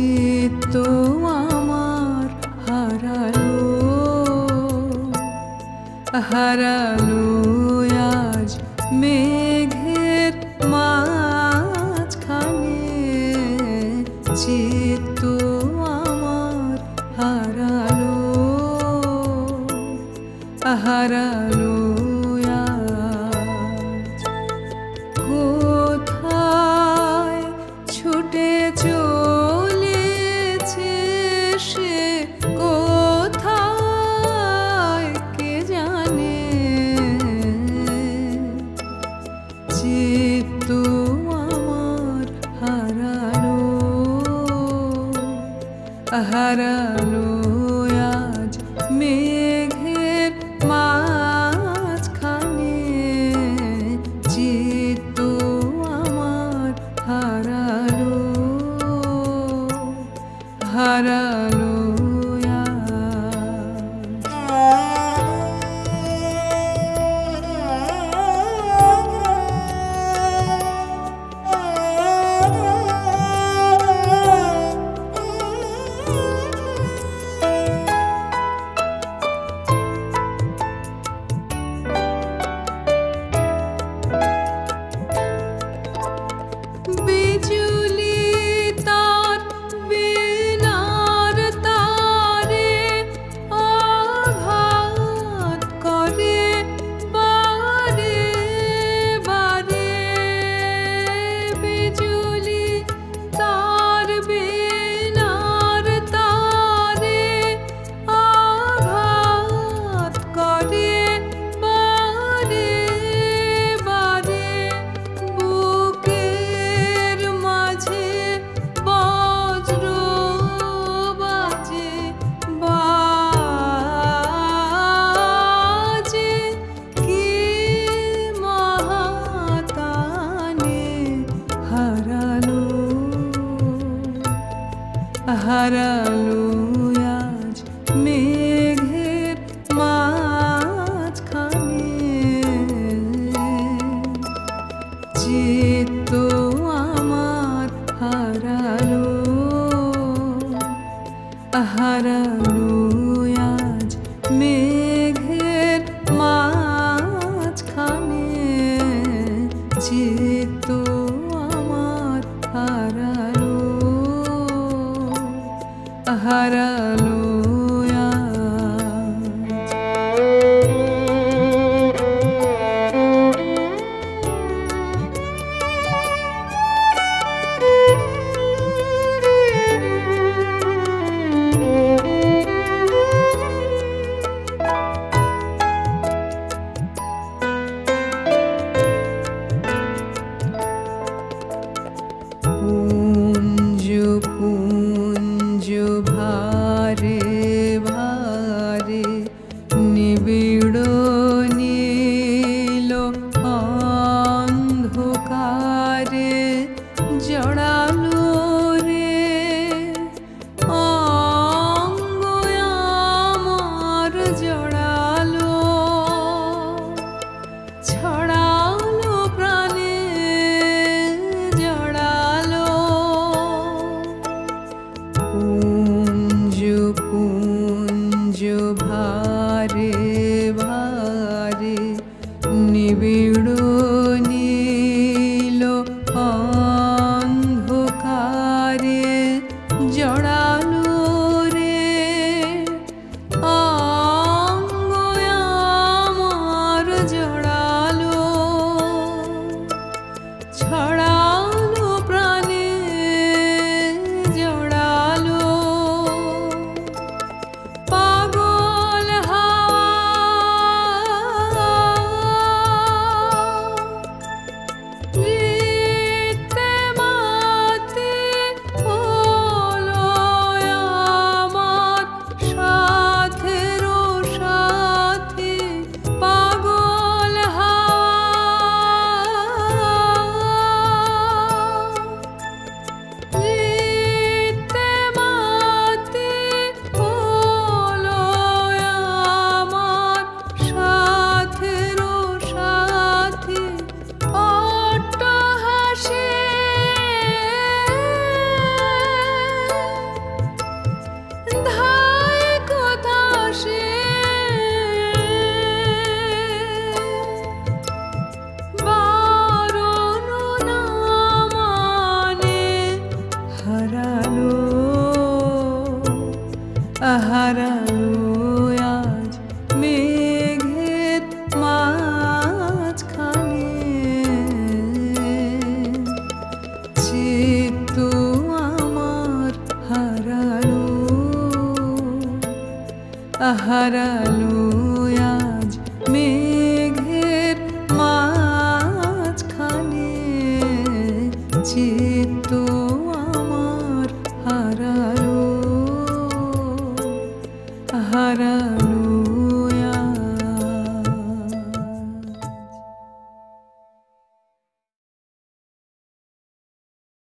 চিত্ত আমার হারালো, হারালো আজ মেঘের মাঝখানে। চিত্ত আমার হারালো, হারালো আজ। কোথায় ছুটে চলেছে সে, কোথায় কে জানে। চিত্ত আমার হারালো, হারালো আজ মেঘের মাঝখানে। চিত্ত আমার হারালো, হারালো বিজুলি তার বিনার তারে আঘাত করে বারে বারে। বিজুলি তার বিনার তারে আঘাত করে বারে বারে। বুকের মাঝে বজ্র বাজে বাজে, কি মহাতানে। হারালো, হারালো আজ মেঘের মাঝখানে। চিত্ত আমার হারালো, হারালো আজ মেঘের মাঝখানে। চিত্ত আমার হারালো, হারালো পুঞ্জ পুঞ্জ ভারে ভারে, নিবিড় নীল অন্ধকারে জড়ালো রে অঙ্গ আমার। জড়ালো, ছড়ালো প্রাণে জড়ালো। পুঞ্জ পুঞ্জ ভারে ভারে, নিবিড় নীল অন্ধকারে জড়ালো রে অঙ্গ আমার। জড়ালো, ছড়ালো প্রাণে জড়ালো। পাগল হাওয়া জিতে মাতে হলো হারালো আজ মেঘের মাঝখানে চিত্ত আমার হারালো